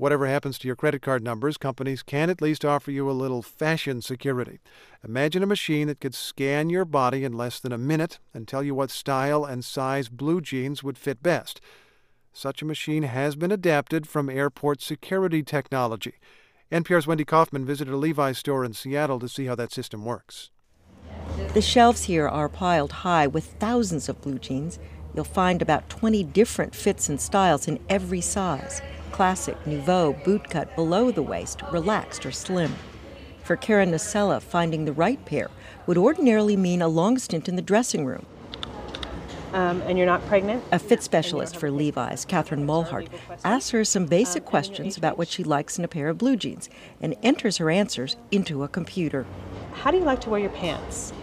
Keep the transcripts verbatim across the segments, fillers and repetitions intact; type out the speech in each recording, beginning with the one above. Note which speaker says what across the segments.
Speaker 1: Whatever happens to your credit card numbers, companies can at least offer you a little fashion security. Imagine a machine that could scan your body in less than a minute and tell you what style and size blue jeans would fit best. Such a machine has been adapted from airport security technology. N P R's Wendy Kaufman visited a Levi's store in Seattle to see how that system works.
Speaker 2: The shelves here are piled high with thousands of blue jeans. You'll find about twenty different fits and styles in every size: classic, nouveau, bootcut, below the waist, relaxed, or slim. For Karen Nacella, finding the right pair would ordinarily mean a long stint in the dressing room.
Speaker 3: Um, and you're not pregnant?
Speaker 2: A fit specialist for Levi's, Catherine Mulhart, asks her some basic questions about what she likes in a pair of blue jeans and enters her answers into a computer.
Speaker 3: How do you like to wear your pants?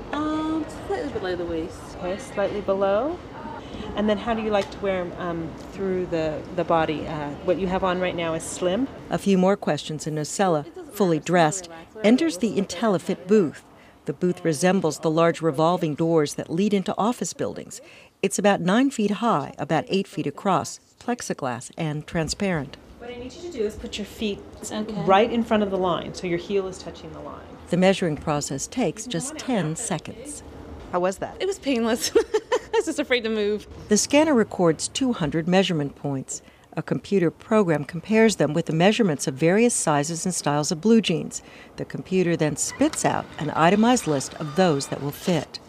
Speaker 4: Um, slightly below the waist.
Speaker 3: Okay, slightly below. And then how do you like to wear them um, through the, the body? Uh, what you have on right now is slim.
Speaker 2: A few more questions, and Nacella, fully dressed, enters the IntelliFit booth. The booth resembles the large revolving doors that lead into office buildings. It's about nine feet high, about eight feet across, plexiglass, and transparent.
Speaker 3: What I need you to do is put your feet
Speaker 4: Okay.
Speaker 3: right in front of the line, so your heel is touching the line.
Speaker 2: The measuring process takes just ten seconds.
Speaker 3: How was that?
Speaker 4: It was painless. I was just afraid to move.
Speaker 2: The scanner records two hundred measurement points. A computer program compares them with the measurements of various sizes and styles of blue jeans. The computer then spits out an itemized list of those that will fit.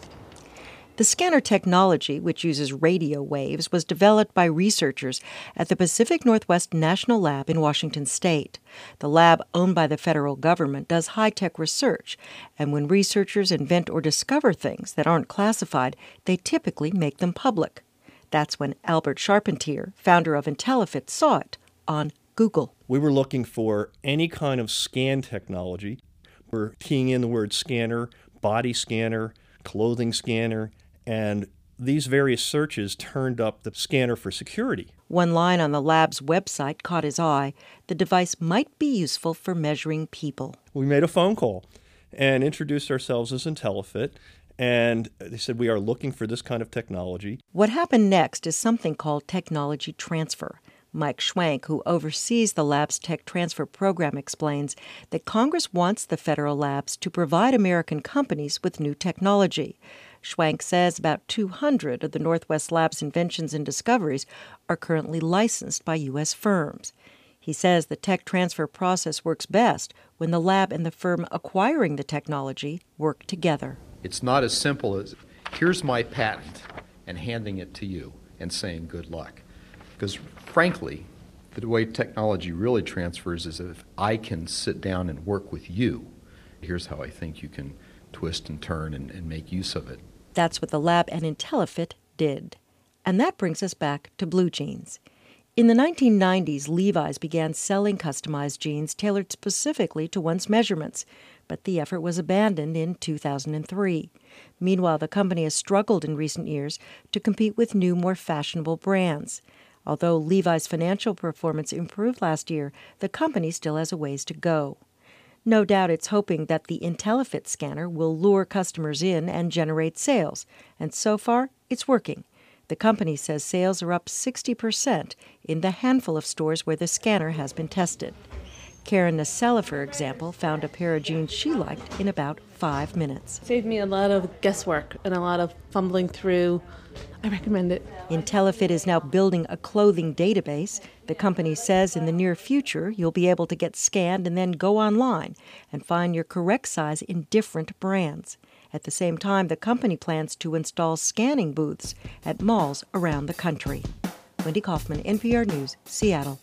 Speaker 2: The scanner technology, which uses radio waves, was developed by researchers at the Pacific Northwest National Lab in Washington State. The lab, owned by the federal government, does high-tech research, and when researchers invent or discover things that aren't classified, they typically make them public. That's when Albert Charpentier, founder of IntelliFit, saw it on Google.
Speaker 5: We were looking for any kind of scan technology. We're keying in the word scanner, body scanner, clothing scanner, and these various searches turned up the scanner for security.
Speaker 2: One line on the lab's website caught his eye. The device might be useful for measuring people.
Speaker 5: We made a phone call and introduced ourselves as IntelliFit. And they said, we are looking for this kind of technology.
Speaker 2: What happened next is something called technology transfer. Mike Schwank, who oversees the lab's tech transfer program, explains that Congress wants the federal labs to provide American companies with new technology. Schwank says about two hundred of the Northwest Lab's inventions and discoveries are currently licensed by U S firms. He says the tech transfer process works best when the lab and the firm acquiring the technology work together.
Speaker 6: It's not as simple as, here's my patent, and handing it to you and saying good luck. Because frankly, the way technology really transfers is if I can sit down and work with you, here's how I think you can twist and turn and, and make use of it.
Speaker 2: That's what the lab and IntelliFit did. And that brings us back to blue jeans. In the nineteen nineties, Levi's began selling customized jeans tailored specifically to one's measurements, but the effort was abandoned in two thousand three. Meanwhile, the company has struggled in recent years to compete with new, more fashionable brands. Although Levi's financial performance improved last year, the company still has a ways to go. No doubt it's hoping that the IntelliFit scanner will lure customers in and generate sales, and so far, it's working. The company says sales are up sixty percent in the handful of stores where the scanner has been tested. Karen Nacella, for example, found a pair of jeans she liked in about five minutes.
Speaker 4: Saved me a lot of guesswork and a lot of fumbling through. I recommend it.
Speaker 2: IntelliFit is now building a clothing database. The company says in the near future you'll be able to get scanned and then go online and find your correct size in different brands. At the same time, the company plans to install scanning booths at malls around the country. Wendy Kaufman, N P R News, Seattle.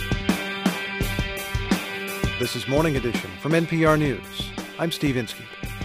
Speaker 1: This is Morning Edition from N P R News. I'm Steve Inskeep.